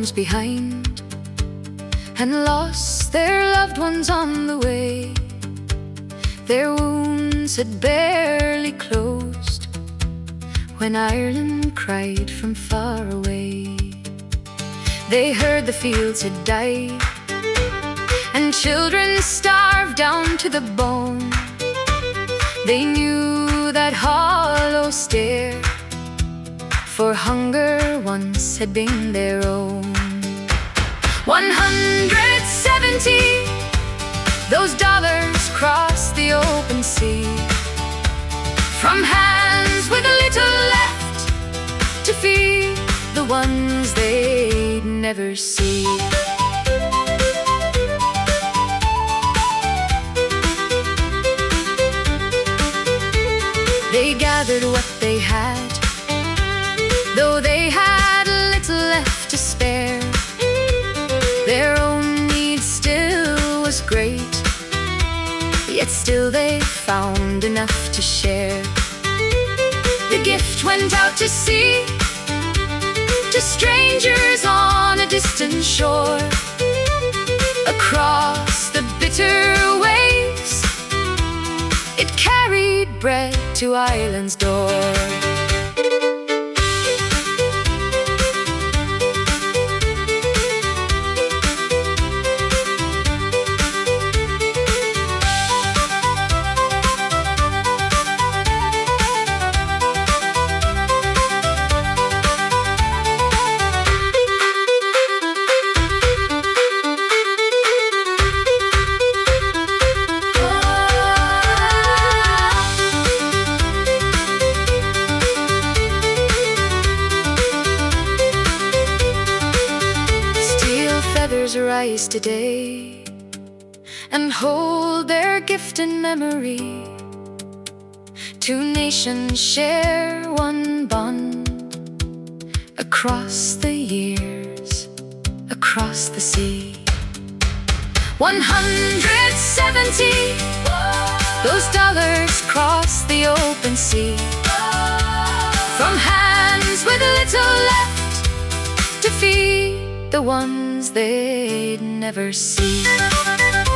homes behind and lost their loved ones on the way. Their wounds had barely closed when Ireland cried from far away. They heard the fields had died and children starved down to the bone. They knew that hollow stare, for hunger once had been their own. 170, those dollars crossed the open sea, from hands with little left to feed the ones they'd never see. They gathered what they had, though they had little left to spare. Their own need still was great, yet still they found enough to share. The gift went out to sea, to strangers on a distant shore. Across the bitter waves, it carried bread to Ireland's door. Feathers rise today and hold their gift in memory. Two nations share one bond across the years, across the sea. 170, those dollars cross the open sea, from hands with little left to feed the ones they'd never see.